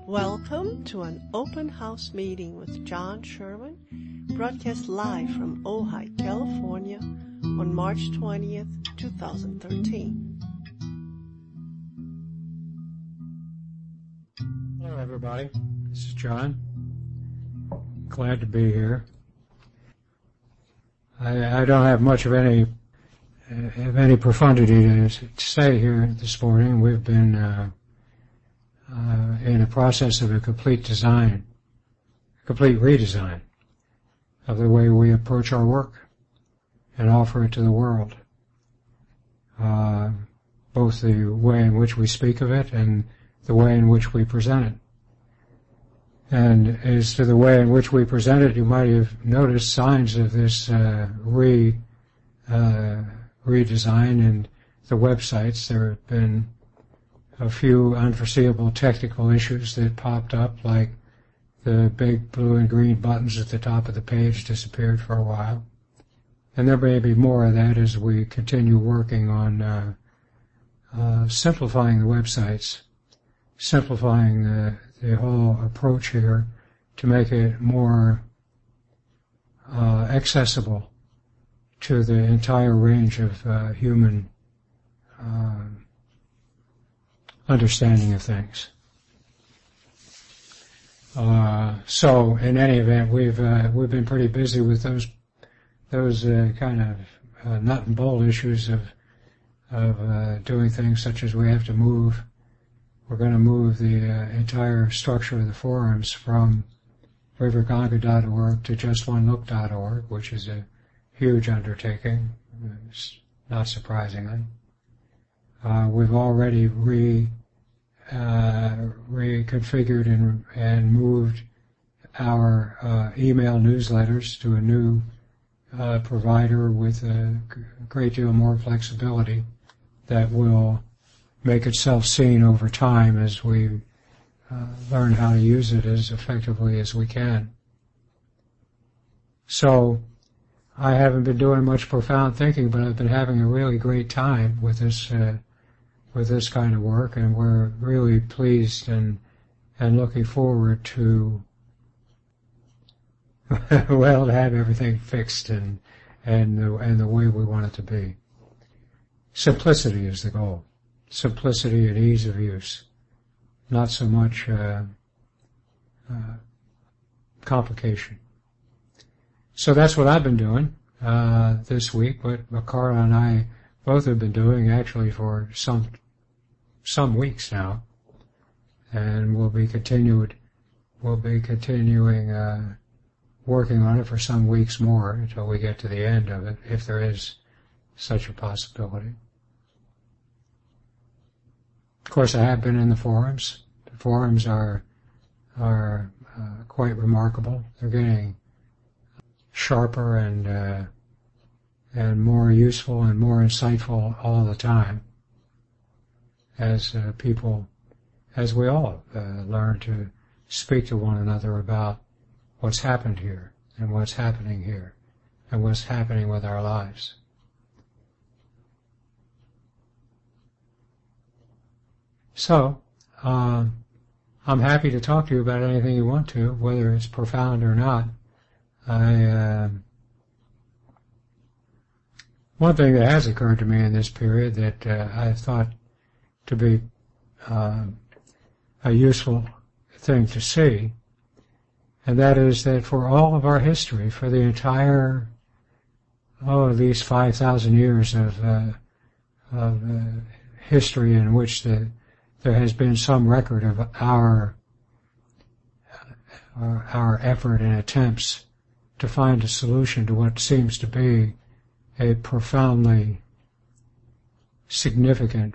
Welcome to an open house meeting with John Sherman, broadcast live from Ojai, California on March 20th, 2013. Hello everybody, this is John. Glad to be here. I don't have much of any profundity to say here this morning. We've been in a process of a complete redesign of the way we approach our work and offer it to the world. Both the way in which we speak of it and the way in which we present it. And as to the way in which we present it, you might have noticed signs of this redesign in the websites. There have been a few unforeseeable technical issues that popped up, like the big blue and green buttons at the top of the page disappeared for a while. And there may be more of that as we continue working on simplifying the websites, simplifying the whole approach here to make it more accessible to the entire range of human understanding of things. So in any event, we've been pretty busy with those kind of nut and bolt issues of doing things such as we have to move. We're going to move the entire structure of the forums from riverganga.org to justonlook.org, which is a huge undertaking, not surprisingly. We've already reconfigured and moved our email newsletters to a new provider with a great deal more flexibility that will make itself seen over time as we learn how to use it as effectively as we can. So I haven't been doing much profound thinking, but I've been having a really great time with this kind of work, and we're really pleased and looking forward to to have everything fixed and the way we want it to be. Simplicity is the goal. Simplicity and ease of use, not so much complication. So that's what I've been doing this week, but Carla and I both have been doing actually for some weeks now, and we'll be continuing working on it for some weeks more until we get to the end of it, if there is such a possibility. Of course, I have been in the forums. The forums are quite remarkable. They're getting sharper and more useful and more insightful all the time as we all learn to speak to one another about what's happened here and what's happening here and what's happening with our lives. So, I'm happy to talk to you about anything you want to, whether it's profound or not. One thing that has occurred to me in this period that I thought to be a useful thing to see, and that is that for all of our history, for the entire, at least 5,000 years of history in which there has been some record of our effort and attempts to find a solution to what seems to be a profoundly significant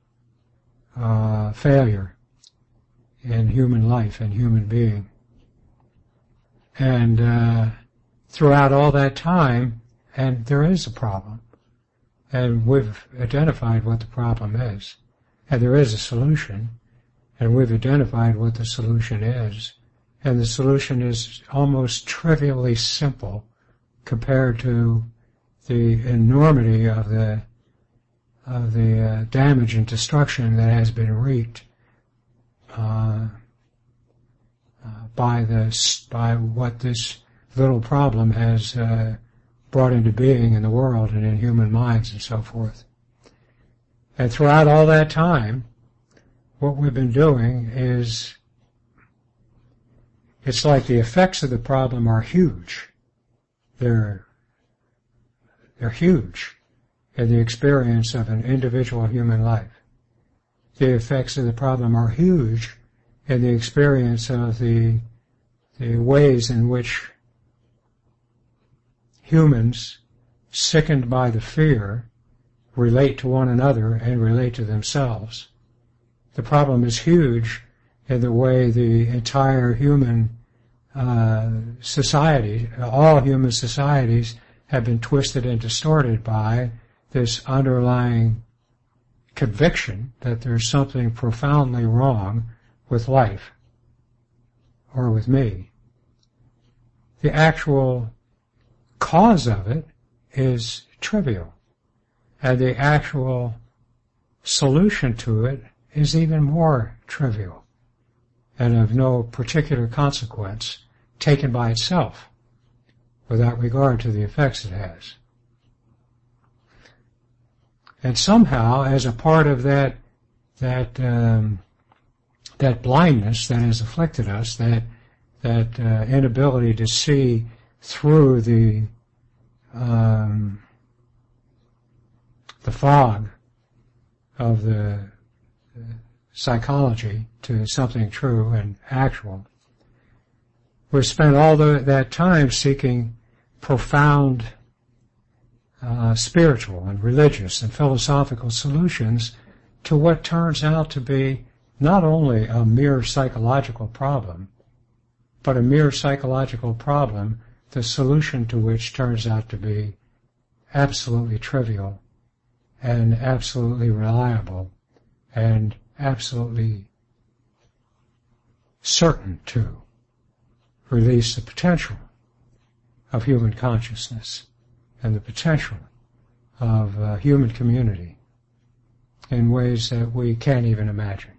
failure in human life and human being. And throughout all that time, and there is a problem, and we've identified what the problem is, and there is a solution, and we've identified what the solution is, and the solution is almost trivially simple compared to the enormity of the damage and destruction that has been wreaked by what this little problem has brought into being in the world and in human minds and so forth. And throughout all that time, what we've been doing is, it's like the effects of the problem are huge. They're huge in the experience of an individual human life. The effects of the problem are huge in the experience of the ways in which humans, sickened by the fear, relate to one another and relate to themselves. The problem is huge in the way the entire human society, all human societies, have been twisted and distorted by this underlying conviction that there's something profoundly wrong with life or with me. The actual cause of it is trivial, and the actual solution to it is even more trivial and of no particular consequence, taken by itself without regard to the effects it has. And somehow, as a part of that blindness that has afflicted us, that inability to see through the fog of the psychology to something true and actual, we've spent all that time seeking profound spiritual and religious and philosophical solutions to what turns out to be not only a mere psychological problem, but a mere psychological problem, the solution to which turns out to be absolutely trivial and absolutely reliable and absolutely certain to release the potential of human consciousness and the potential of human community in ways that we can't even imagine.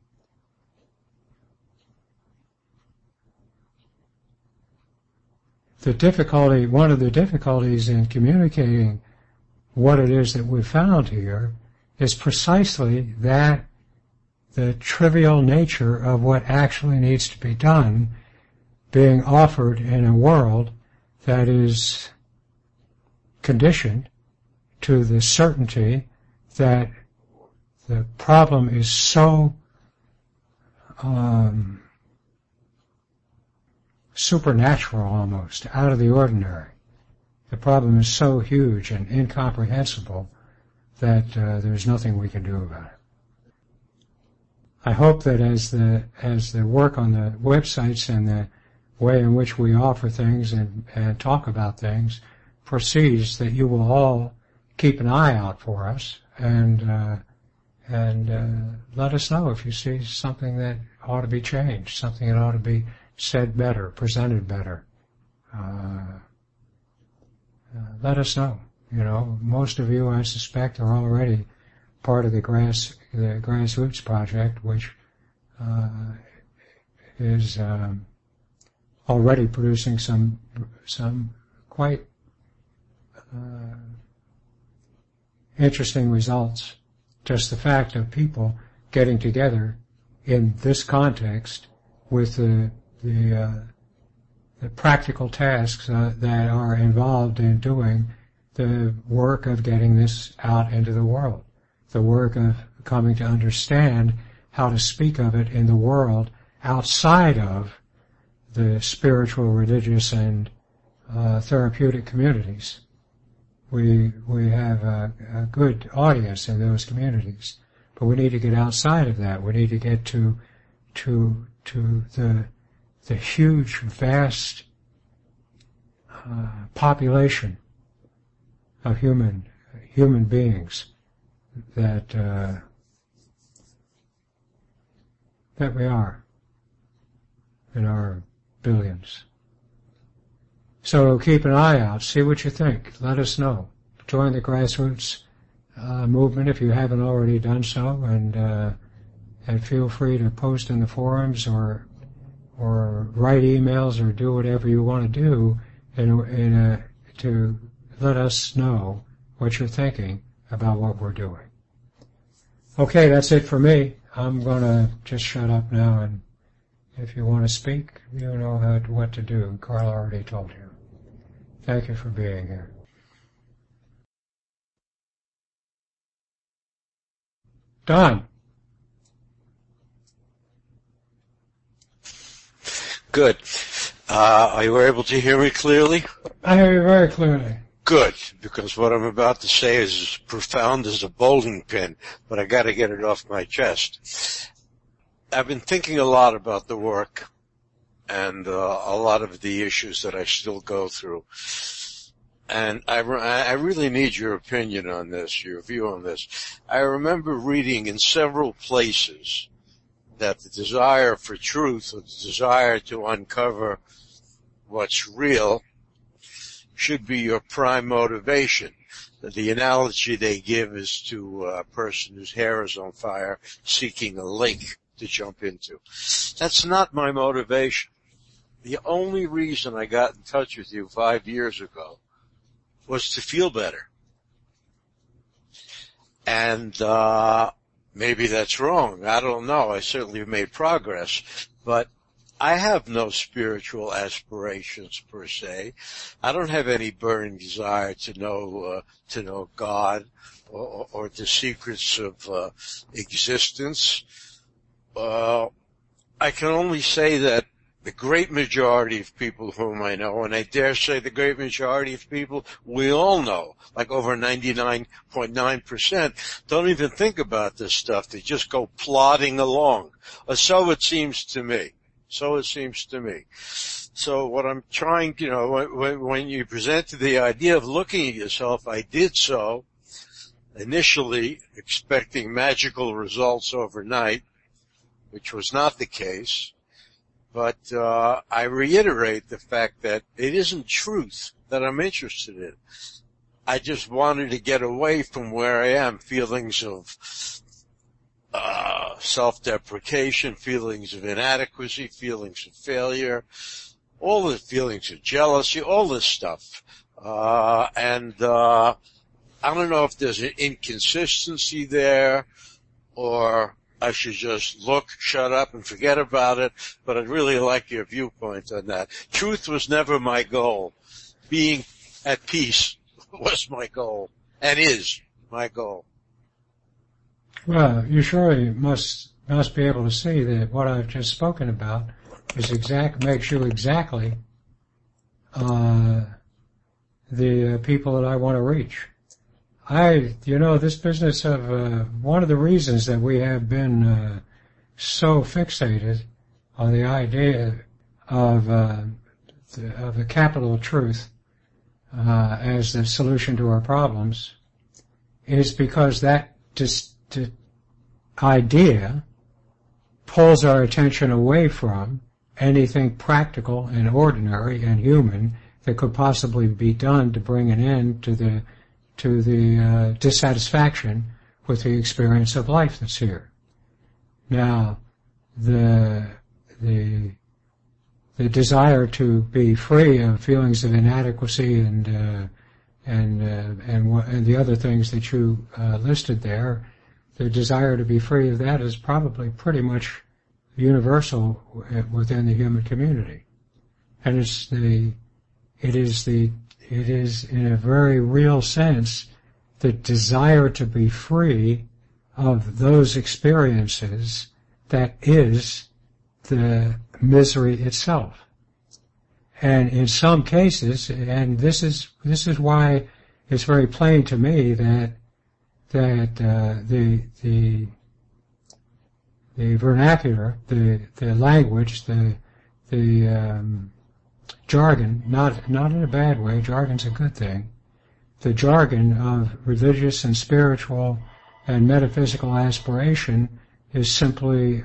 One of the difficulties in communicating what it is that we've found here is precisely that the trivial nature of what actually needs to be done being offered in a world that is conditioned to the certainty that the problem is so supernatural almost, out of the ordinary. The problem is so huge and incomprehensible that there's nothing we can do about it. I hope that as the work on the websites and the way in which we offer things and talk about things proceeds, that you will all keep an eye out for us and let us know if you see something that ought to be changed, something that ought to be said better, presented better. Let us know. You know, most of you, I suspect, are already part of the Grassroots Project, which is already producing some quite interesting results. Just the fact of people getting together in this context with the practical tasks that are involved in doing the work of getting this out into the world, the work of coming to understand how to speak of it in the world outside of the spiritual, religious, and therapeutic communities. We have a good audience in those communities, but we need to get outside of that. We need to get to the huge, vast population of human beings that we are in our billions. So keep an eye out, see what you think, let us know. Join the Grassroots movement if you haven't already done so, and feel free to post in the forums or write emails or do whatever you want to do to let us know what you're thinking about what we're doing. Okay, that's it for me. I'm going to just shut up now, and if you want to speak, you know what to do. Carl already told you. Thank you for being here. Don. Good. Are you able to hear me clearly? I hear you very clearly. Good, because what I'm about to say is as profound as a bowling pin, but I got to get it off my chest. I've been thinking a lot about the work and a lot of the issues that I still go through. And I really need your opinion on this, your view on this. I remember reading in several places that the desire for truth, or the desire to uncover what's real, should be your prime motivation. The analogy they give is to a person whose hair is on fire seeking a lake to jump into. That's not my motivation. The only reason I got in touch with you 5 years ago was to feel better. And maybe that's wrong. I don't know. I certainly have made progress. But I have no spiritual aspirations per se. I don't have any burning desire to know God or the secrets of existence. I can only say that the great majority of people whom I know, and I dare say the great majority of people we all know, like over 99.9%, don't even think about this stuff. They just go plodding along. Or so it seems to me. So what I'm trying, when you presented the idea of looking at yourself, I did so initially expecting magical results overnight, which was not the case. But I reiterate the fact that it isn't truth that I'm interested in. I just wanted to get away from where I am, feelings of self-deprecation, feelings of inadequacy, feelings of failure, all the feelings of jealousy, all this stuff. And I don't know if there's an inconsistency there, or I should just look, shut up, and forget about it, but I'd really like your viewpoint on that. Truth was never my goal. Being at peace was my goal, and is my goal. Well, you surely must be able to see that what I've just spoken about is makes you exactly the people that I want to reach. This business of one of the reasons that we have been so fixated on the idea of the capital truth as the solution to our problems is because that idea pulls our attention away from anything practical and ordinary and human that could possibly be done to bring an end to the dissatisfaction with the experience of life that's here. Now, the desire to be free of feelings of inadequacy and the other things that you listed there, the desire to be free of that is probably pretty much universal within the human community, and it is in a very real sense the desire to be free of those experiences that is the misery itself. And in some cases, and this is why it's very plain to me that the vernacular, the language, the jargon, not in a bad way, jargon's a good thing, the jargon of religious and spiritual and metaphysical aspiration is simply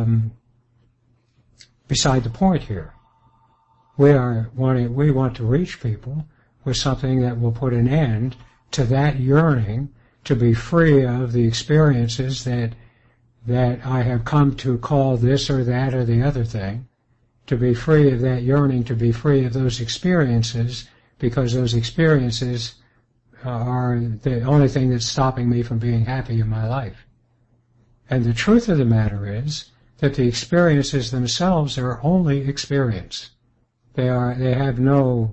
beside the point here. We want to reach people with something that will put an end to that yearning to be free of the experiences that I have come to call this or that or the other thing, to be free of that yearning, to be free of those experiences, because those experiences are the only thing that's stopping me from being happy in my life. And the truth of the matter is that the experiences themselves are only experience. They have no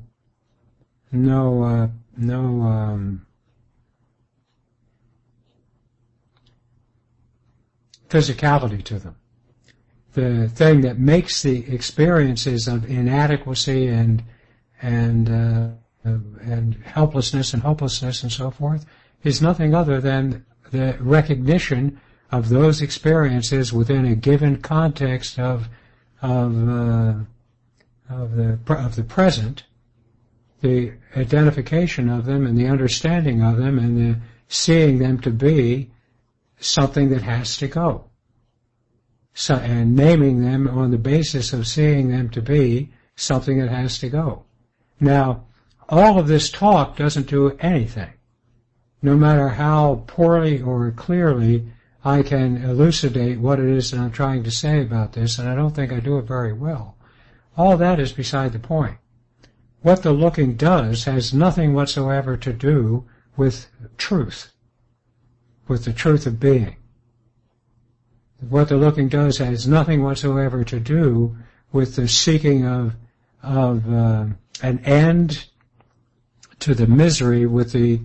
physicality to them. The thing that makes the experiences of inadequacy and helplessness and hopelessness and so forth is nothing other than the recognition of those experiences within a given context of the present, the identification of them and the understanding of them and the seeing them to be something that has to go. So, and naming them on the basis of seeing them to be something that has to go. Now, all of this talk doesn't do anything. No matter how poorly or clearly I can elucidate what it is that I'm trying to say about this, and I don't think I do it very well, all that is beside the point. What the looking does has nothing whatsoever to do with truth, with the truth of being. What the looking does has nothing whatsoever to do with the seeking of an end to the misery with the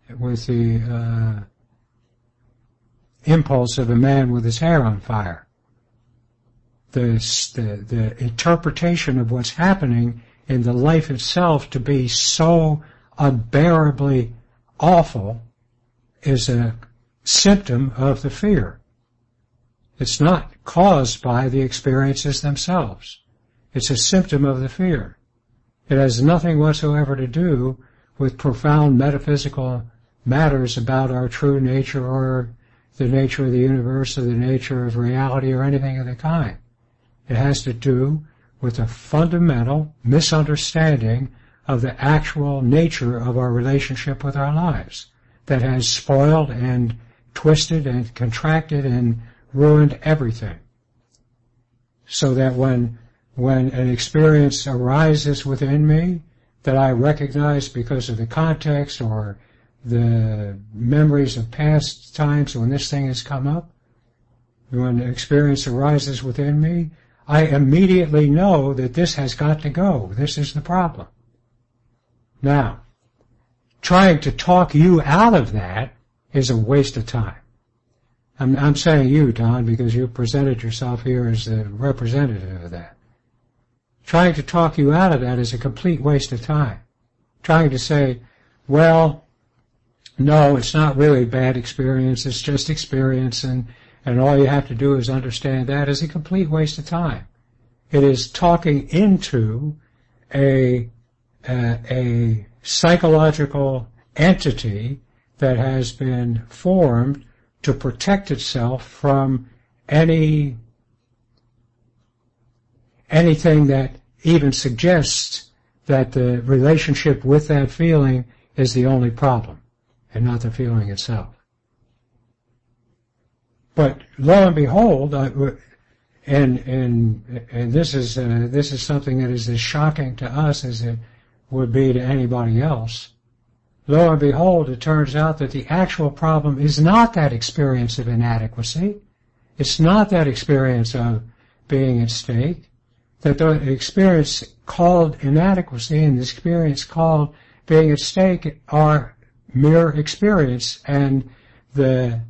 impulse of a man with his hair on fire. The interpretation of what's happening in the life itself to be so unbearably awful is a symptom of the fear. It's not caused by the experiences themselves. It's a symptom of the fear. It has nothing whatsoever to do with profound metaphysical matters about our true nature or the nature of the universe or the nature of reality or anything of the kind. It has to do with a fundamental misunderstanding of the actual nature of our relationship with our lives that has spoiled and twisted and contracted and ruined everything. So that when an experience arises within me that I recognize because of the context or the memories of past times when this thing has come up, when an experience arises within me, I immediately know that this has got to go. This is the problem. Now, trying to talk you out of that is a waste of time. I'm saying you, Don, because you presented yourself here as the representative of that. Trying to talk you out of that is a complete waste of time. Trying to say, well, no, it's not really bad experience, it's just experience, and all you have to do is understand that is a complete waste of time. It is talking into a psychological entity that has been formed to protect itself from anything that even suggests that the relationship with that feeling is the only problem and not the feeling itself. But lo and behold, and this is something that is as shocking to us as it would be to anybody else. Lo and behold, it turns out that the actual problem is not that experience of inadequacy. It's not that experience of being at stake. That the experience called inadequacy and the experience called being at stake are mere experience, and the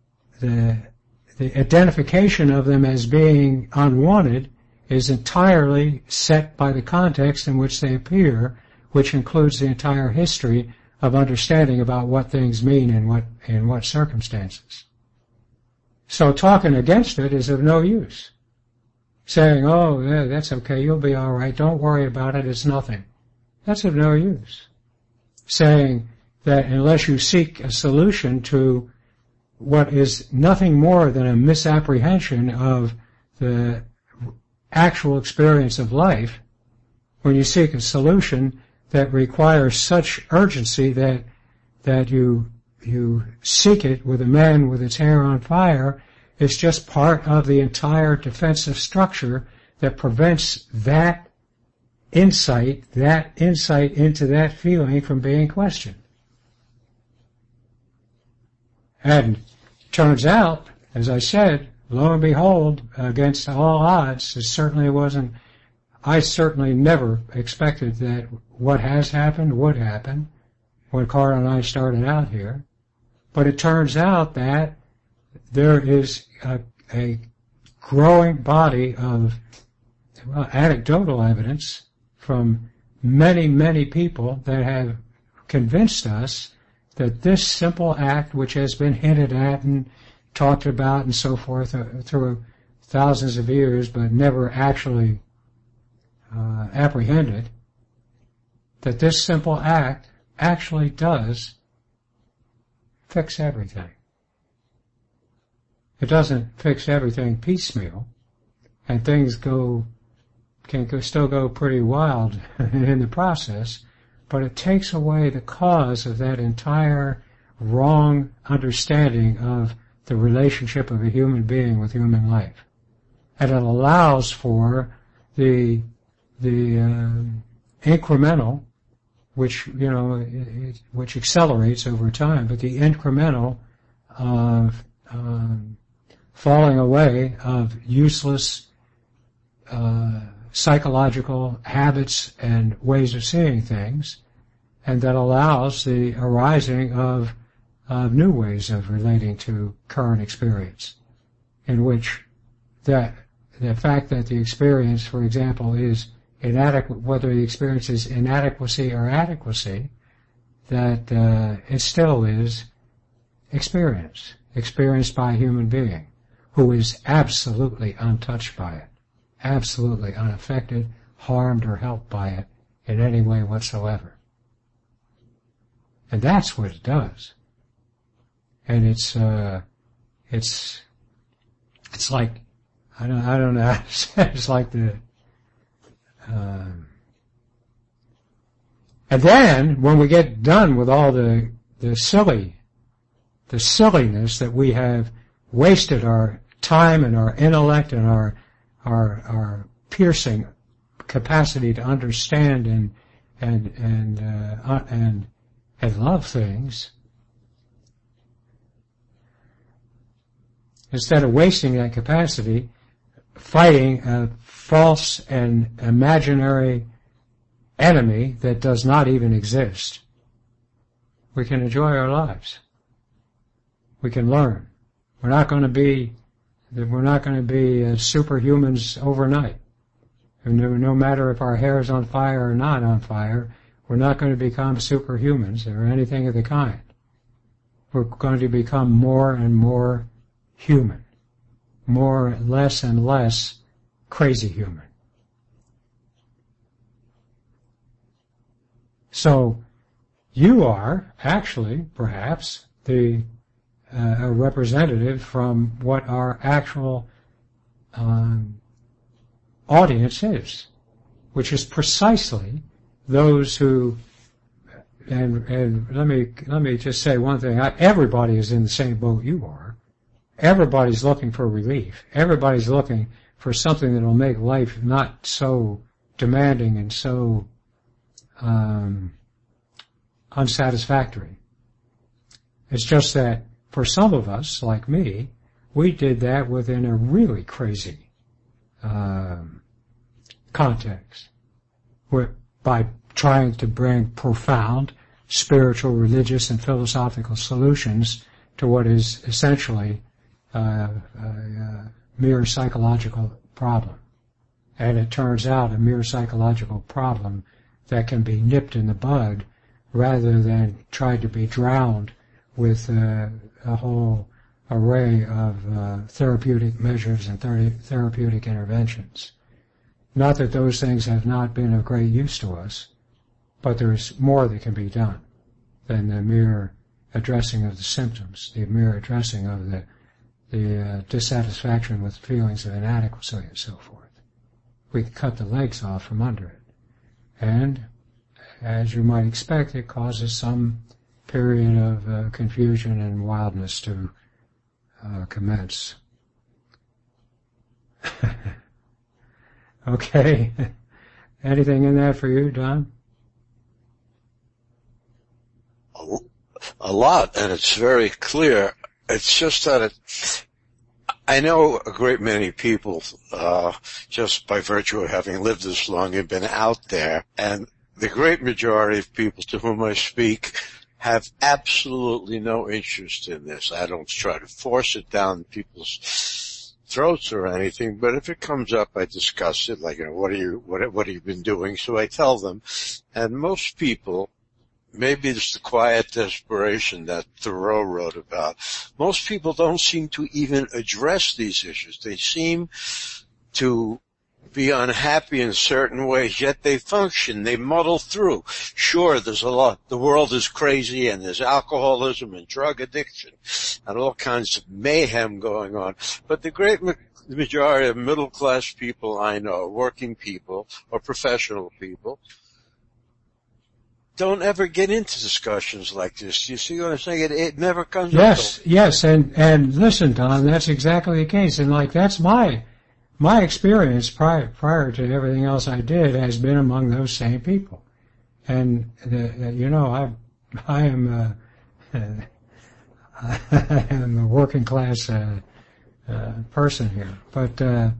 identification of them as being unwanted is entirely set by the context in which they appear, which includes the entire history of understanding about what things mean in what circumstances. So talking against it is of no use. Saying, oh, yeah, that's okay, you'll be all right, don't worry about it, it's nothing. That's of no use. Saying that unless you seek a solution to what is nothing more than a misapprehension of the actual experience of life, when you seek a solution that requires such urgency that you seek it with a man with his hair on fire, it's just part of the entire defensive structure that prevents that insight into that feeling from being questioned. And turns out, as I said, lo and behold, against all odds, I certainly never expected that what has happened would happen when Carl and I started out here. But it turns out that there is a growing body of anecdotal evidence from many, many people that have convinced us that this simple act, which has been hinted at and talked about and so forth through thousands of years, but never actually apprehended, that this simple act actually does fix everything. It doesn't fix everything piecemeal, and things can still go pretty wild in the process, but it takes away the cause of that entire wrong understanding of the relationship of a human being with human life. And it allows for the incremental, which accelerates over time, but the incremental of falling away of useless psychological habits and ways of seeing things, and that allows the arising of new ways of relating to current experience, in which the fact that the experience, for example, is inadequate, whether the experience is inadequacy or adequacy, that it still is experienced by a human being who is absolutely untouched by it, absolutely unaffected, harmed, or helped by it in any way whatsoever. And that's what it does. And it's like, I don't know how to say it. It's like and then when we get done with all the silliness that we have wasted our time and our intellect and our piercing capacity to understand and love things, instead of wasting that capacity fighting a false and imaginary enemy that does not even exist, we can enjoy our lives. We can learn. We're not going to be superhumans overnight. No matter if our hair is on fire or not on fire, we're not going to become superhumans or anything of the kind. We're going to become more and more human, less and less crazy human. So you are actually, perhaps, a representative from what our actual audience is, which is precisely those who, and let me just say one thing, everybody is in the same boat you are. Everybody's looking for relief. Everybody's looking for something that will make life not so demanding and so unsatisfactory. It's just that for some of us, like me, we did that within a really crazy context, by trying to bring profound spiritual, religious, and philosophical solutions to what is essentially a mere psychological problem. And it turns out a mere psychological problem that can be nipped in the bud rather than tried to be drowned with a whole array of therapeutic measures and therapeutic interventions. Not that those things have not been of great use to us, but there's more that can be done than the mere addressing of the symptoms, the mere addressing of the dissatisfaction with feelings of inadequacy and so forth. We can cut the legs off from under it. And, as you might expect, it causes some period of confusion and wildness to commence. Okay. Anything in that for you, Don? A lot, and it's very clear. It's just that I know a great many people, just by virtue of having lived this long and been out there, and the great majority of people to whom I speak have absolutely no interest in this. I don't try to force it down people's throats or anything, but if it comes up, I discuss it, like, what have you been doing? So I tell them, and most people, maybe it's the quiet desperation that Thoreau wrote about. Most people don't seem to even address these issues. They seem to be unhappy in certain ways, yet they function. They muddle through. Sure, there's a lot. The world is crazy, and there's alcoholism and drug addiction and all kinds of mayhem going on. But the great majority of middle-class people I know, working people or professional people, don't ever get into discussions like this. You see what I'm saying? It never comes up. Yes, and listen, Don, that's exactly the case. And like, that's my experience prior to everything else I did has been among those same people. And, I am a working class, person here. But,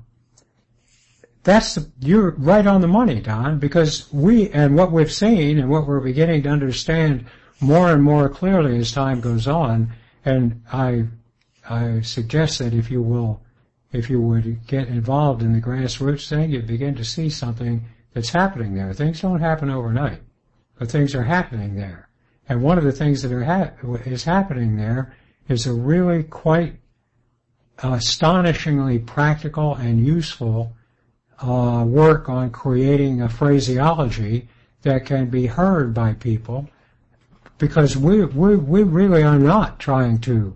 you're right on the money, Don, because what we've seen and what we're beginning to understand more and more clearly as time goes on, and I suggest that if you would get involved in the grassroots thing, you begin to see something that's happening there. Things don't happen overnight, but things are happening there. And one of the things that is happening there is a really quite astonishingly practical and useful work on creating a phraseology that can be heard by people, because we really are not trying to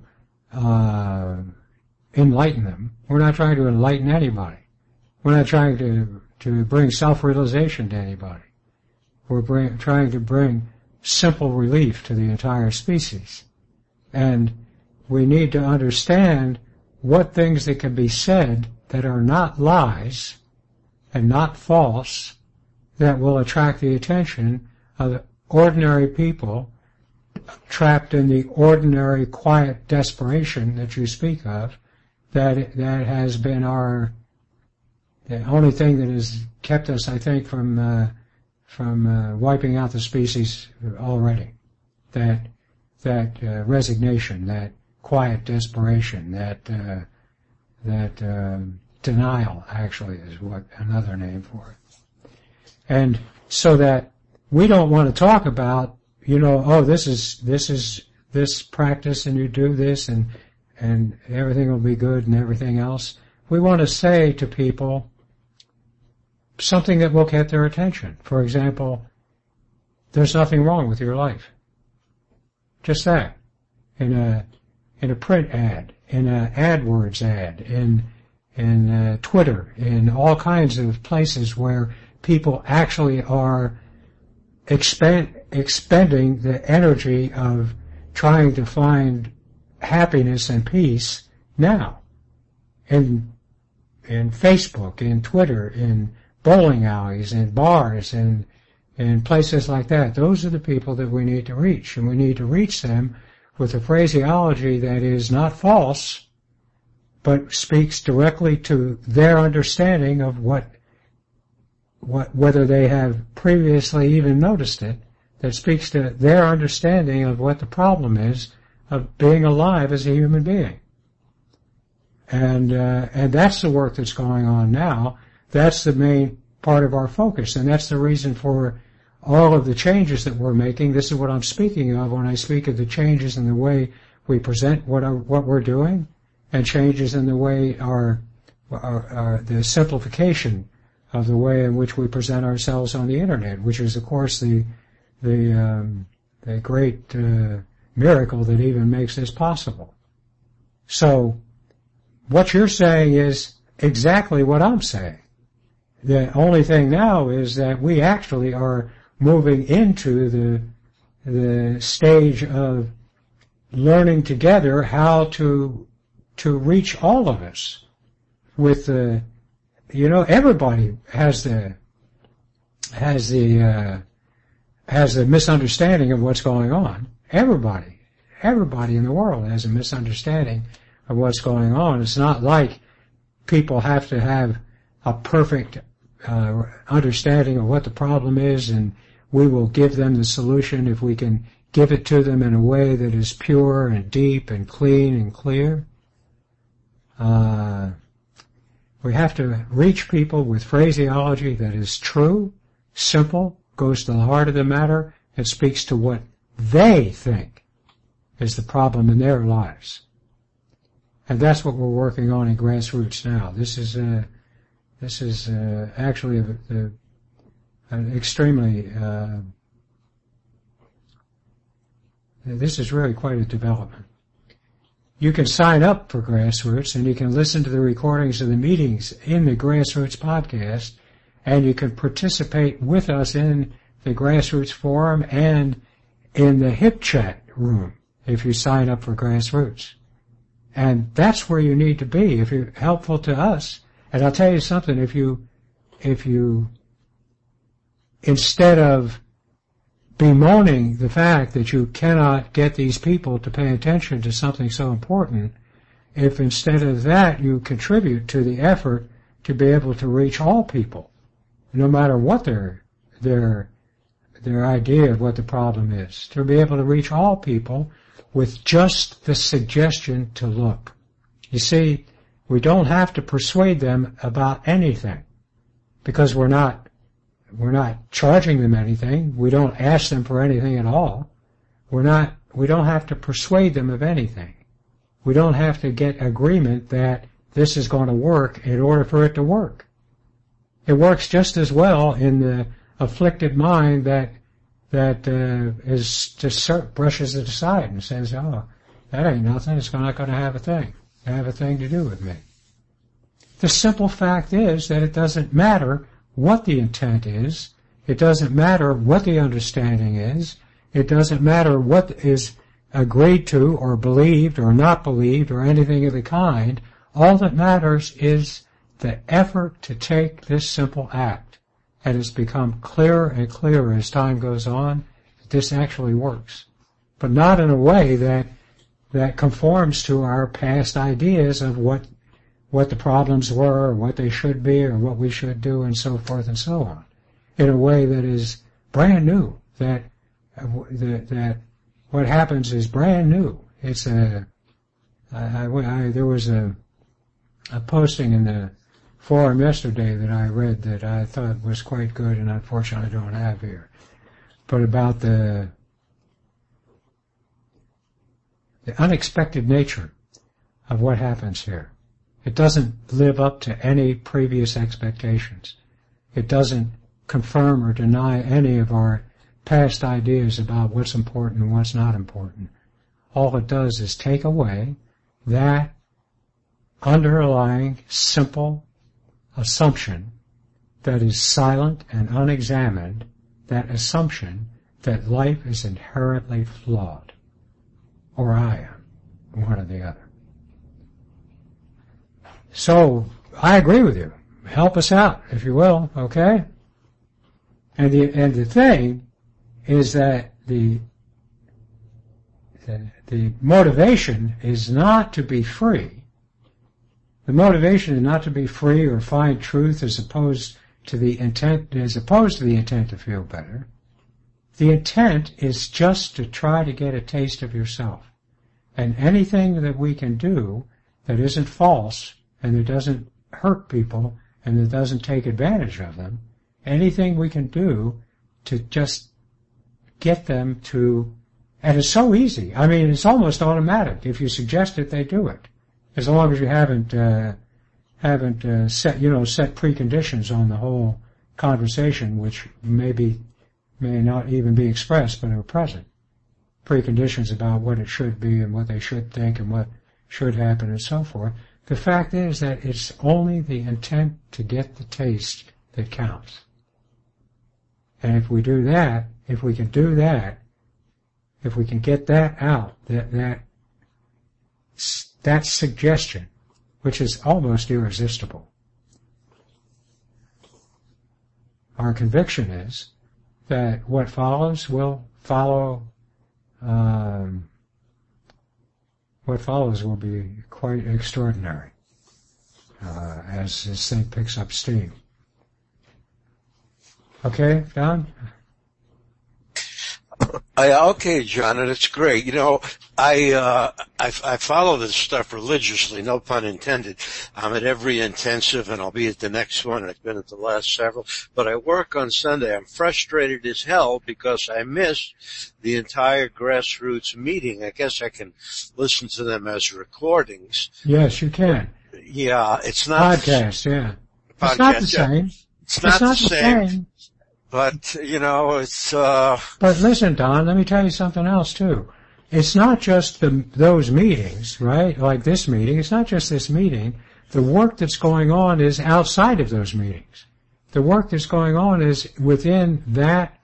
enlighten them. We're not trying to enlighten anybody. We're not trying to bring self-realization to anybody. We're trying to bring simple relief to the entire species. And we need to understand what things that can be said that are not lies and not false, that will attract the attention of ordinary people trapped in the ordinary quiet desperation that you speak of, that has been the only thing that has kept us, I think, from wiping out the species already. That resignation, that quiet desperation, that denial, actually, is what another name for it. And so that we don't want to talk about, this is this practice, and you do this, and everything will be good and everything else. We want to say to people something that will get their attention. For example, there's nothing wrong with your life. Just that. In a print ad, in a AdWords ad, in Twitter, in all kinds of places where people actually are expending the energy of trying to find happiness and peace now. In Facebook, in Twitter, in bowling alleys, in bars, in places like that. Those are the people that we need to reach, and we need to reach them with a phraseology that is not false, but speaks directly to their understanding of whether they have previously even noticed it, that speaks to their understanding of what the problem is of being alive as a human being. And that's the work that's going on now. That's the main part of our focus, and that's the reason for all of the changes that we're making. This is what I'm speaking of when I speak of the changes in the way we present what we're doing, and changes in the way the simplification of the way in which we present ourselves on the internet, which is, of course, the great miracle that even makes this possible. So, what you're saying is exactly what I'm saying. The only thing now is that we actually are moving into the stage of learning together how to reach all of us with everybody has the misunderstanding of what's going on. Everybody in the world has a misunderstanding of what's going on. It's not like people have to have a perfect understanding of what the problem is, and we will give them the solution if we can give it to them in a way that is pure and deep and clean and clear. We have to reach people with phraseology that is true, simple, goes to the heart of the matter, and speaks to what they think is the problem in their lives. And that's what we're working on in Grassroots now. This is actually an extremely, this is really quite a development. You can sign up for Grassroots, and you can listen to the recordings of the meetings in the Grassroots podcast, and you can participate with us in the Grassroots forum and in the HIP chat room if you sign up for Grassroots. And that's where you need to be if you're helpful to us. And I'll tell you something, if you instead of bemoaning the fact that you cannot get these people to pay attention to something so important, if instead of that you contribute to the effort to be able to reach all people, no matter what their idea of what the problem is, to be able to reach all people with just the suggestion to look. You see, we don't have to persuade them about anything, because we're not charging them anything. We don't ask them for anything at all. We don't have to persuade them of anything. We don't have to get agreement that this is going to work in order for it to work. It works just as well in the afflicted mind that is just brushes it aside and says, "Oh, that ain't nothing. It's not going to have a thing to do with me." The simple fact is that it doesn't matter what the intent is. It doesn't matter what the understanding is. It doesn't matter what is agreed to or believed or not believed or anything of the kind. All that matters is the effort to take this simple act. And it's become clearer and clearer as time goes on that this actually works. But not in a way that conforms to our past ideas of what the problems were, or what they should be, or what we should do, and so forth and so on. In a way that is brand new, that what happens is brand new. It's there was a posting in the forum yesterday that I read that I thought was quite good, and unfortunately I don't have here, but about the unexpected nature of what happens here. It doesn't live up to any previous expectations. It doesn't confirm or deny any of our past ideas about what's important and what's not important. All it does is take away that underlying simple assumption that is silent and unexamined, that assumption that life is inherently flawed. Or I am, one or the other. So, I agree with you. Help us out, if you will, okay? And the thing is that the motivation is not to be free. The motivation is not to be free or find truth as opposed to the intent to feel better. The intent is just to try to get a taste of yourself. And anything that we can do that isn't false and that doesn't hurt people and that doesn't take advantage of them, anything we can do to just get them to, and it's so easy. I mean, it's almost automatic. If you suggest it, they do it. As long as you haven't set preconditions on the whole conversation, which may not even be expressed, but are present. Preconditions about what it should be and what they should think and what should happen and so forth. The fact is that it's only the intent to get the taste that counts. And if we do that, if we can do that, if we can get that out, that suggestion, which is almost irresistible, our conviction is that what follows will follow. What follows will be quite extraordinary as this thing picks up steam. Okay, Don? Okay, John, and it's great. You know, I follow this stuff religiously, no pun intended. I'm at every intensive, and I'll be at the next one. I've been at the last several, but I work on Sunday. I'm frustrated as hell because I missed the entire grassroots meeting. I guess I can listen to them as recordings. Yes, you can. Yeah, it's not podcast. Yeah, podcast, it's not the same. It's not the same. But, you know, it's, But listen, Don, let me tell you something else too. It's not just those meetings, right? Like this meeting. It's not just this meeting. The work that's going on is outside of those meetings. The work that's going on is within that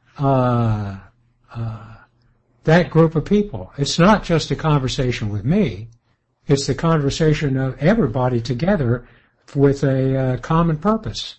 group of people. It's not just a conversation with me. It's the conversation of everybody together with a common purpose.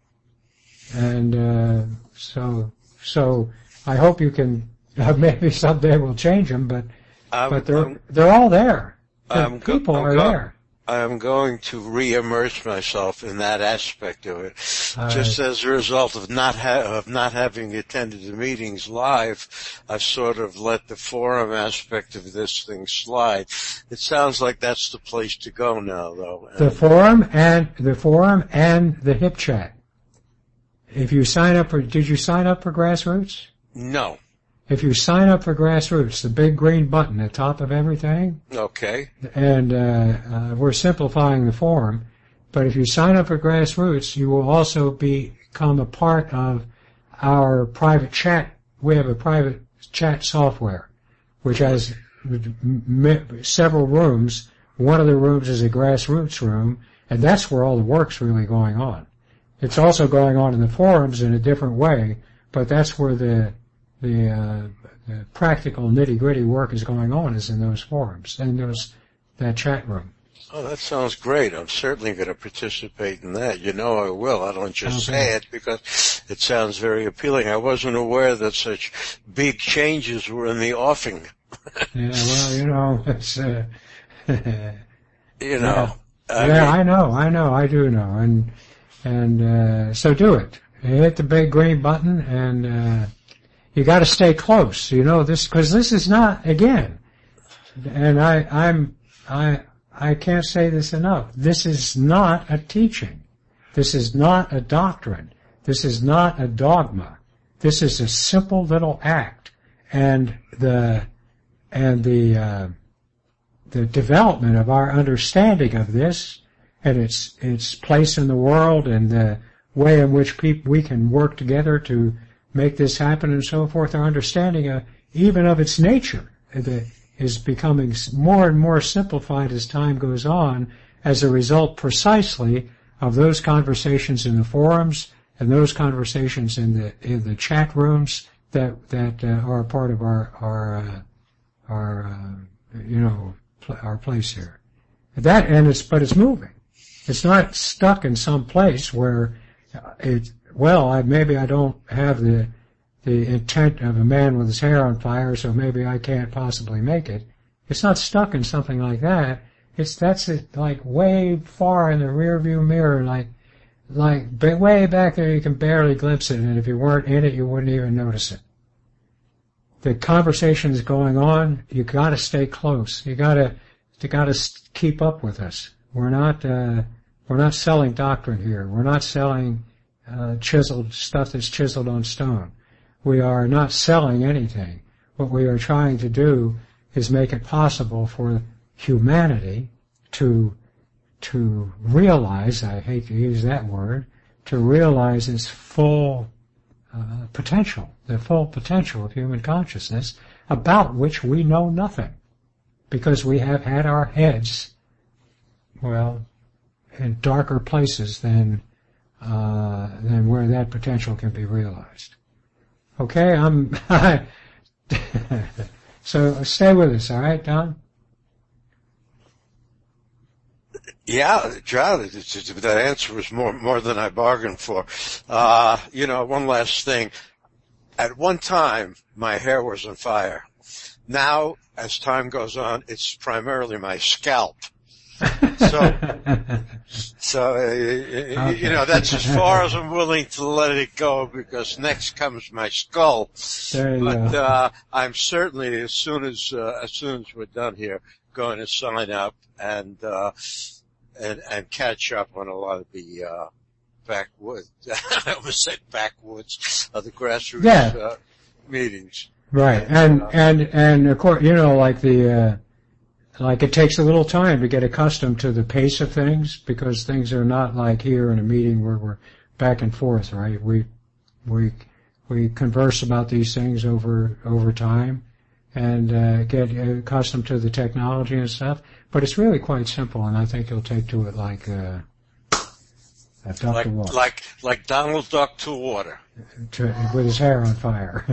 And so I hope you can. Maybe someday we'll change them, but they're all there. People are there. I'm going to re-immerse myself in that aspect of it, just as a result of not having attended the meetings live. I've sort of let the forum aspect of this thing slide. It sounds like that's the place to go now, though. The forum and the hip chat. If you sign up did you sign up for Grassroots? No. If you sign up for Grassroots, the big green button at the top of everything. Okay. And, we're simplifying the forum, but if you sign up for Grassroots, you will also become a part of our private chat. We have a private chat software, which has several rooms. One of the rooms is a Grassroots room, and that's where all the work's really going on. It's also going on in the forums in a different way, but that's where the practical nitty-gritty work is going on, is in those forums and that chat room. Oh, that sounds great. I'm certainly going to participate in that. You know I will. I don't just say it because it sounds very appealing. I wasn't aware that such big changes were in the offing. Yeah, well, you know, it's you know. Yeah, I know, I do know, and so do it. Hit the big green button, and you got to stay close. You know this, because this is not, again, and I can't say this enough. This is not a teaching. This is not a doctrine. This is not a dogma. This is a simple little act, and the development of our understanding of this and its place in the world and the way in which we can work together to make this happen and so forth, our understanding even of its nature is becoming more and more simplified as time goes on, as a result precisely of those conversations in the forums and those conversations in the chat rooms that are a part of our place here. But it's moving. It's not stuck in some place where maybe I don't have the intent of a man with his hair on fire, so maybe I can't possibly make it. It's not stuck in something like that. That's like way far in the rearview mirror, like way back there you can barely glimpse it, and if you weren't in it, you wouldn't even notice it. The conversation is going on. You gotta stay close. You gotta keep up with us. We're not selling doctrine here. We're not selling chiseled stuff that's chiseled on stone. We are not selling anything. What we are trying to do is make it possible for humanity to realize, I hate to use that word, to realize its full potential, the full potential of human consciousness, about which we know nothing, because we have had our heads, in darker places than where that potential can be realized. Okay, so stay with us, all right, Don? Yeah, John, that answer was more than I bargained for. One last thing. At one time, my hair was on fire. Now, as time goes on, it's primarily my scalp. So, that's as far as I'm willing to let it go, because next comes my skull. I'm certainly, as soon as we're done here, going to sign up and catch up on a lot of the, backwoods. I almost said backwoods of the grassroots, meetings. Right. And of course, like it takes a little time to get accustomed to the pace of things, because things are not like here in a meeting where we're back and forth, right? We converse about these things over time and get accustomed to the technology and stuff. But it's really quite simple, and I think you'll take to it like a duck to water. Like Donald Duck to water. With his hair on fire.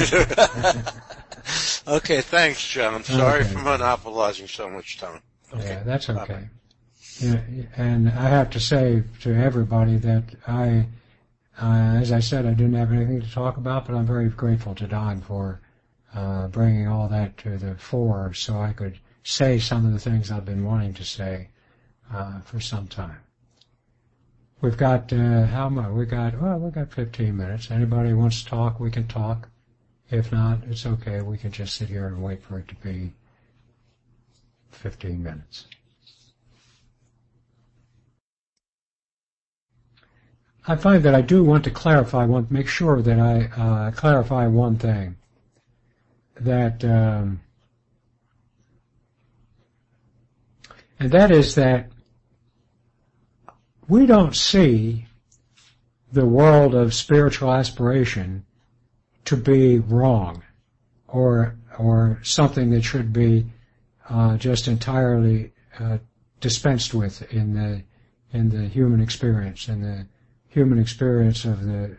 Okay, thanks, John. Sorry for monopolizing so much time. Okay. Yeah, that's okay. Yeah, and I have to say to everybody that as I said, I didn't have anything to talk about, but I'm very grateful to Don for bringing all that to the fore so I could say some of the things I've been wanting to say for some time. We've got, how much? We've got 15 minutes. Anybody wants to talk, we can talk. If not, it's okay. We can just sit here and wait for it to be 15 minutes. I find that I do want to make sure that I clarify one thing. That, and that is that we don't see the world of spiritual aspiration to be wrong or something that should be just entirely dispensed with in the human experience, in the human experience of the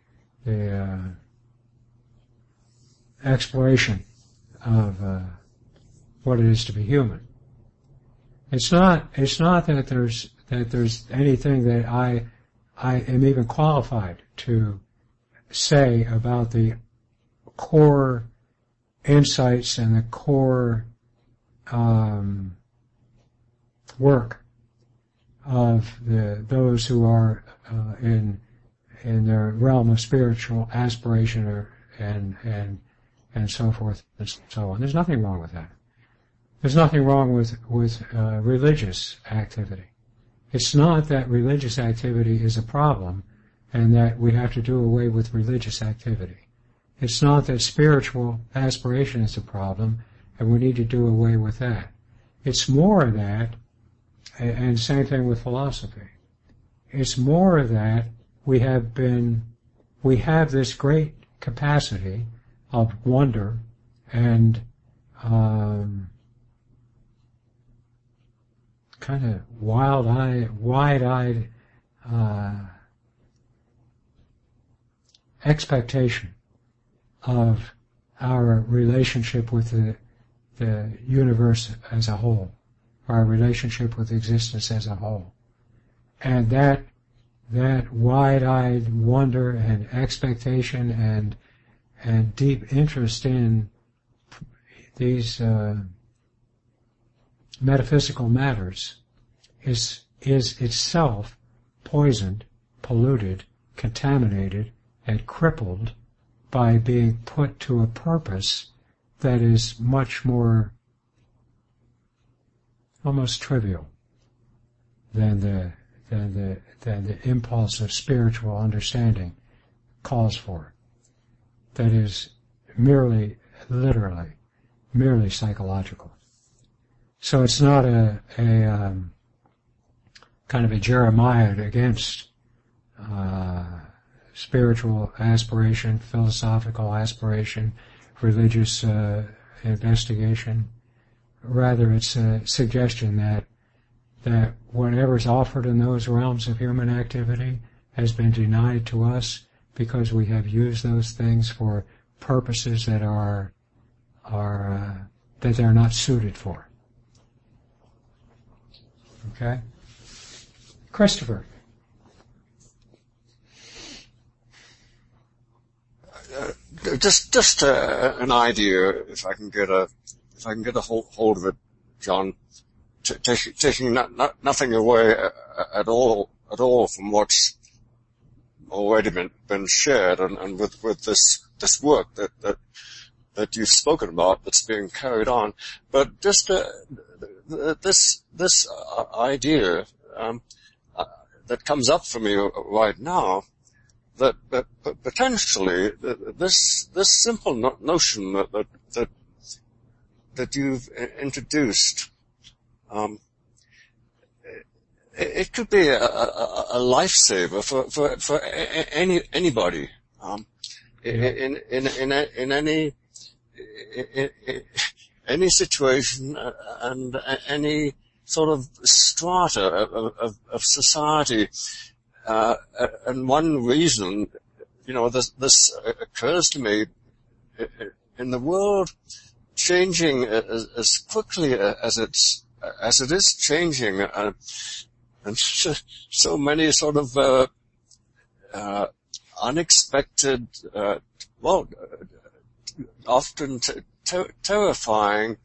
exploration of what it is to be human. It's not that there's anything that I am even qualified to say about the core insights and the core work of those who are in the realm of spiritual aspiration and so forth and so on. There's nothing wrong with that. There's nothing wrong with religious activity. It's not that religious activity is a problem and that we have to do away with religious activity. It's not that spiritual aspiration is a problem and we need to do away with that. It's more that, and same thing with philosophy, it's more that we have this great capacity of wonder and kind of wide-eyed expectation of our relationship with the universe as a whole, our relationship with existence as a whole. And that wide-eyed wonder and expectation and deep interest in these metaphysical matters is itself poisoned, polluted, contaminated, and crippled by being put to a purpose that is much more almost trivial than the impulse of spiritual understanding calls for. That is merely psychological. So it's not a kind of a Jeremiah against spiritual aspiration, philosophical aspiration, religious investigation. Rather, it's a suggestion that whatever is offered in those realms of human activity has been denied to us because we have used those things for purposes that they're not suited for. Okay? Christopher. Just an idea, if I can get a hold of it, John, taking nothing away at all from what's already been shared, and with this work that you've spoken about that's being carried on, but just this idea that comes up for me right now, that potentially this simple notion that you've introduced, it could be a lifesaver for anybody, in any situation and any sort of strata of society. And one reason, this occurs to me, in the world changing as quickly as it is changing, and so many sort of unexpected, often terrifying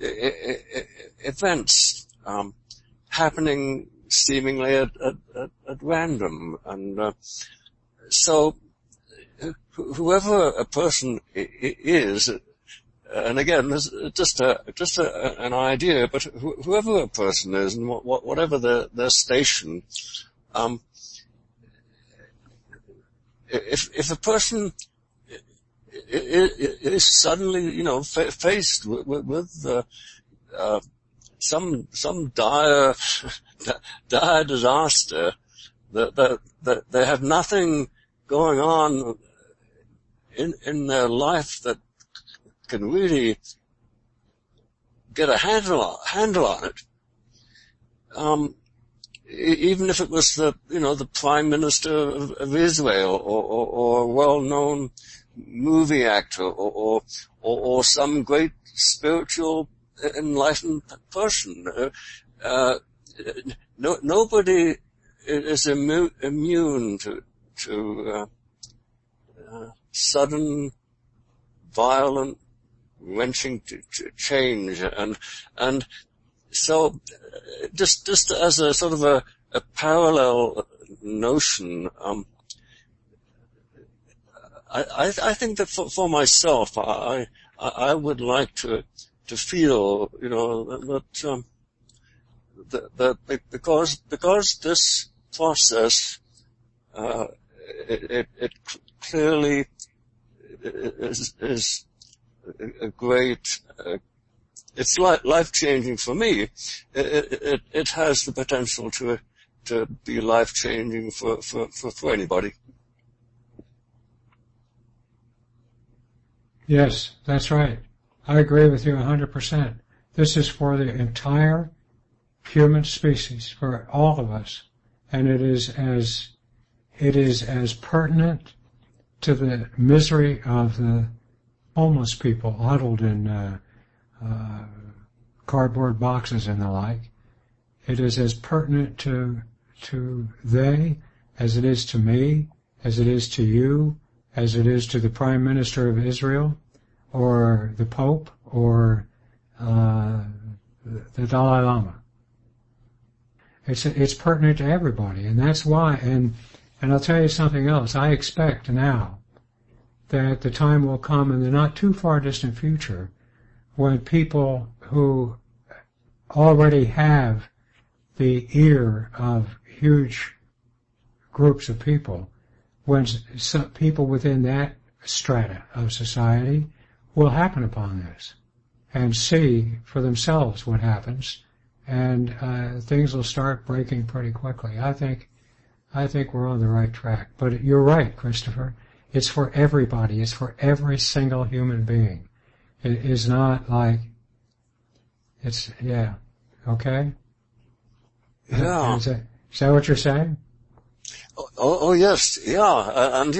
events happening seemingly at random, and so whoever a person is, and again, this is just an idea, but whoever a person is, and whatever their station, if a person is suddenly, faced with some dire disaster, that they have nothing going on in their life that can really get a handle on it. Even if it was the Prime Minister of Israel, or a well-known movie actor, or some great spiritual enlightened person. Nobody is immune to sudden, violent, wrenching change, and so just as a sort of a parallel notion, I think that for myself, I would like to feel, that because this process, it clearly is a great, it's life-changing for me. It has the potential to be life-changing for anybody. Yes, that's right. I agree with you 100%. This is for the entire human species, for all of us, and it is as pertinent to the misery of the homeless people huddled in cardboard boxes and the like. It is as pertinent to they as it is to me, as it is to you, as it is to the Prime Minister of Israel, or the Pope, or the Dalai Lama. It's pertinent to everybody, and that's why. And I'll tell you something else. I expect now that the time will come in the not too far distant future when people who already have the ear of huge groups of people, when some people within that strata of society will happen upon this and see for themselves what happens, and things will start breaking pretty quickly. I think we're on the right track. But you're right, Christopher. It's for everybody. It's for every single human being. It is not like it's, okay? Yeah. Is that what you're saying? Oh yes, yeah, and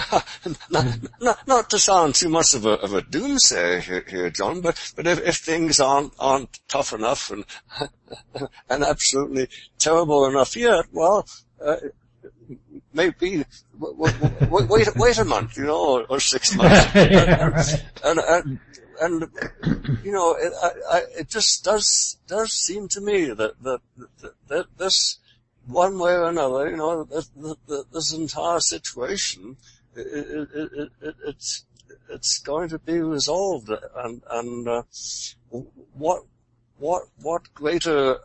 not to sound too much of a doomsayer here, John, but if things aren't tough enough and and absolutely terrible enough yet, well, maybe wait a month, or 6 months, Yeah, right. and it just does seem to me that this, one way or another, this entire situation, it's going to be resolved, and what greater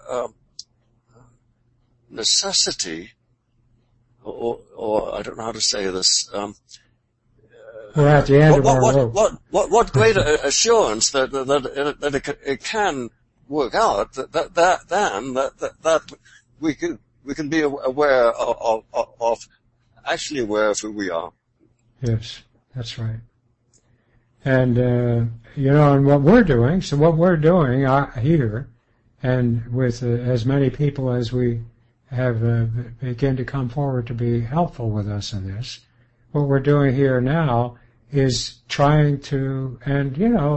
necessity, or I don't know how to say this. We're at the end of our rope. What greater assurance that it can work out that we can be aware of actually aware of who we are. Yes, that's right. And, and what we're doing here, and with as many people as we have begin to come forward to be helpful with us in this, what we're doing here now is trying to, and,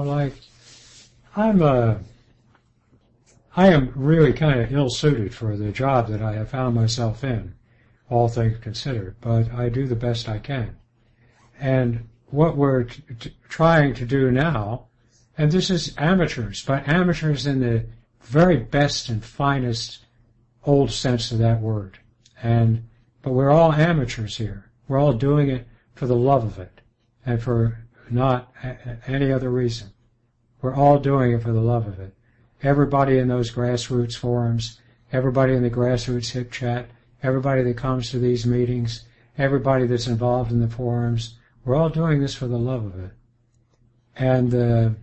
I am really kind of ill-suited for the job that I have found myself in, all things considered, but I do the best I can. And what we're trying to do now, and this is amateurs, but amateurs in the very best and finest old sense of that word. But we're all amateurs here. We're all doing it for the love of it, and for not any other reason. We're all doing it for the love of it. Everybody in those grassroots forums, everybody in the grassroots hip chat, everybody that comes to these meetings, everybody that's involved in the forums, we're all doing this for the love of it. And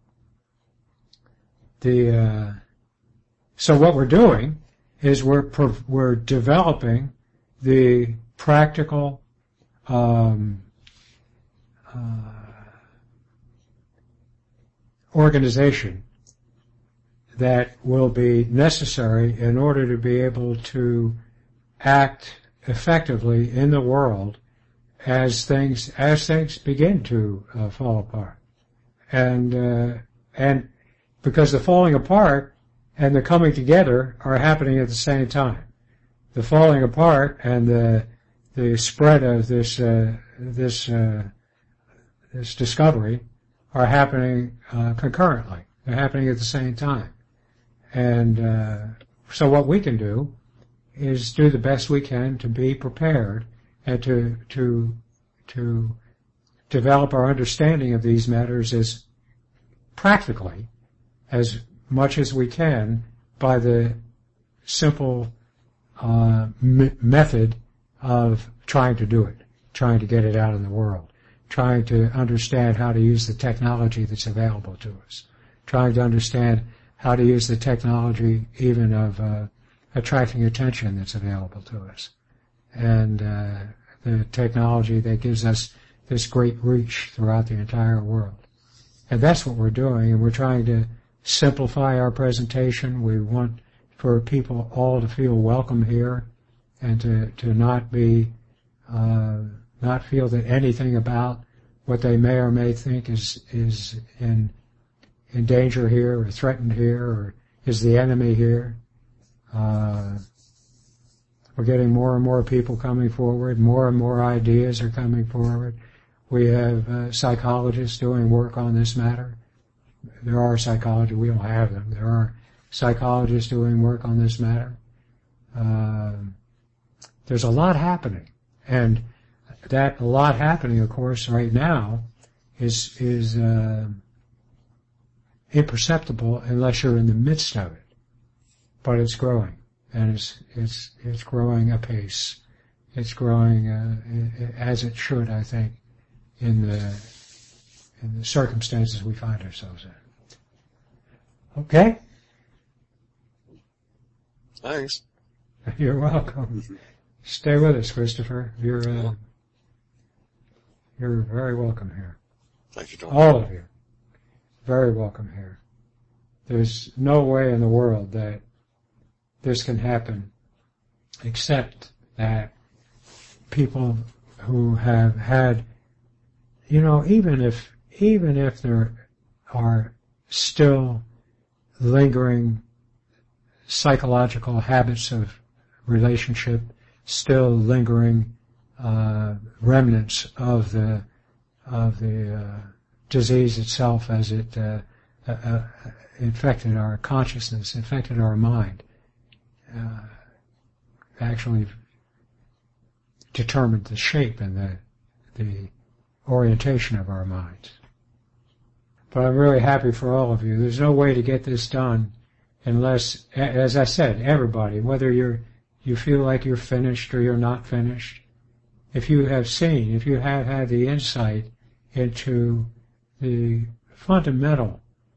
so what we're doing is we're developing the practical organization that will be necessary in order to be able to act effectively in the world as things begin to fall apart, and because the falling apart and the coming together are happening at the same time. The falling apart and the spread of this discovery are happening concurrently. They're happening at the same time. And so what we can do is do the best we can to be prepared and to develop our understanding of these matters as practically as much as we can by the simple method of trying to do it, trying to get it out in the world, trying to understand how to use the technology that's available to us, trying to understand how to use the technology even of attracting attention that's available to us, and the technology that gives us this great reach throughout the entire world. And that's what we're doing, and we're trying to simplify our presentation. We want for people all to feel welcome here, and to not feel that anything about what they may or may think is in danger here, or threatened here, or is the enemy here. We're getting more and more people coming forward. More and more ideas are coming forward. We have psychologists doing work on this matter. There are psychologists, we don't have them. There are psychologists doing work on this matter. There's a lot happening. And that a lot happening, of course, right now is imperceptible unless you're in the midst of it. But it's growing, and it's growing apace. It's growing as it should, I think, in the circumstances we find ourselves in. Okay? Thanks. You're welcome. Stay with us, Christopher. You're very welcome here. Thank you, John. All of you. Very welcome here. There's no way in the world that this can happen except that people who have had, even if there are still lingering psychological habits of relationship, still lingering remnants of the disease itself as it infected our consciousness, infected our mind, actually determined the shape and the orientation of our minds. But I'm really happy for all of you. There's no way to get this done unless, as I said, everybody, whether you feel like you're finished or you're not finished, if you have had the insight into the fundamental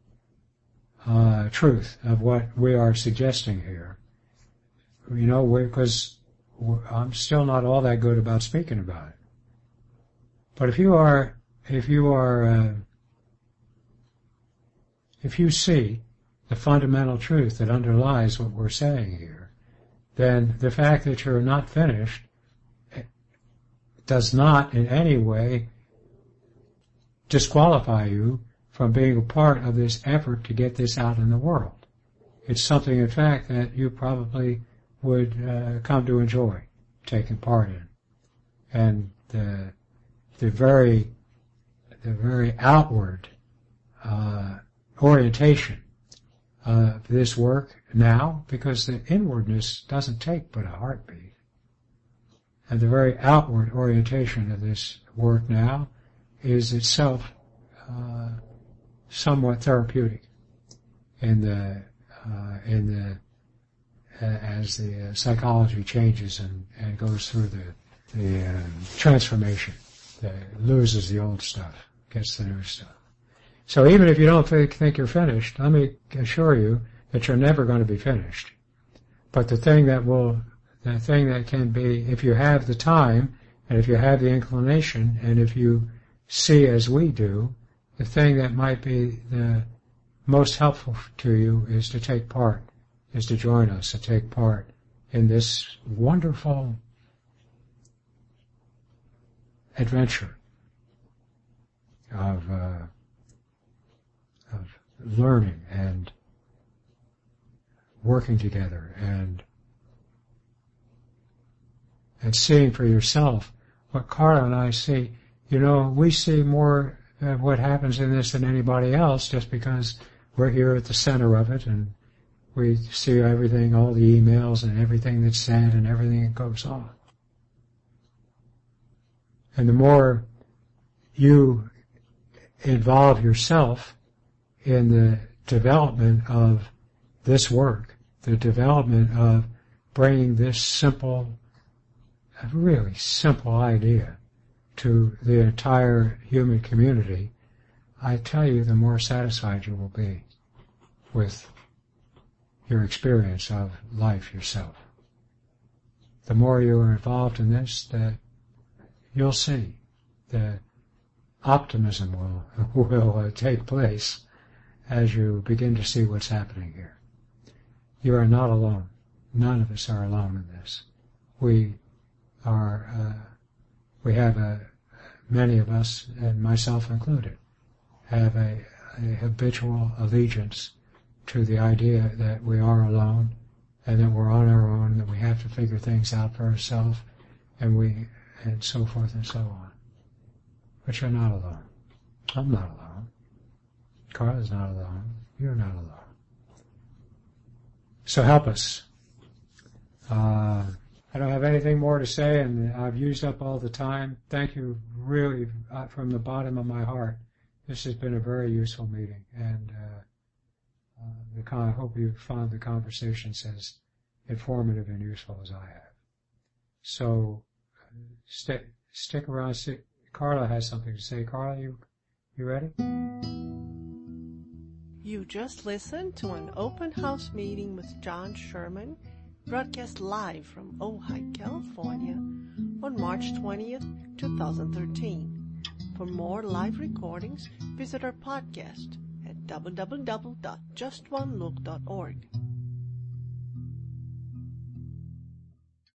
truth of what we are suggesting here, because I'm still not all that good about speaking about it. But if you see the fundamental truth that underlies what we're saying here, then the fact that you're not finished does not in any way disqualify you from being a part of this effort to get this out in the world. It's something, in fact, that you probably would come to enjoy taking part in. And the very outward orientation of this work now, because the inwardness doesn't take but a heartbeat, and the very outward orientation of this work now is itself somewhat therapeutic as the psychology changes and goes through the transformation, that loses the old stuff, gets the new stuff. So even if you don't think you're finished, let me assure you that you're never going to be finished. But the thing that can be, if you have the time, and if you have the inclination, and if you see as we do, the thing that might be the most helpful to you is to take part, is to join us, to take part in this wonderful adventure of learning and working together and seeing for yourself what Carla and I see. We see more of what happens in this than anybody else, just because we're here at the center of it and we see everything, all the emails and everything that's said and everything that goes on. And the more you involve yourself in the development of this work, the development of bringing this really simple idea to the entire human community, I tell you, the more satisfied you will be with your experience of life yourself. The more you are involved in this, that you'll see that optimism will take place as you begin to see what's happening here. You are not alone. None of us are alone in this. Many of us, and myself included, have a habitual allegiance to the idea that we are alone and that we're on our own, that we have to figure things out for ourselves, and so forth and so on. But you're not alone. I'm not alone. Carla's not alone. You're not alone. So help us. I don't have anything more to say, and I've used up all the time. Thank you, really, from the bottom of my heart. This has been a very useful meeting, and I hope you found the conversations as informative and useful as I have. So stick around. Carla has something to say. Carla, you ready? You just listened to an open house meeting with John Sherman, broadcast live from Ojai, California on March 20th, 2013. For more live recordings, visit our podcast at www.justonelook.org.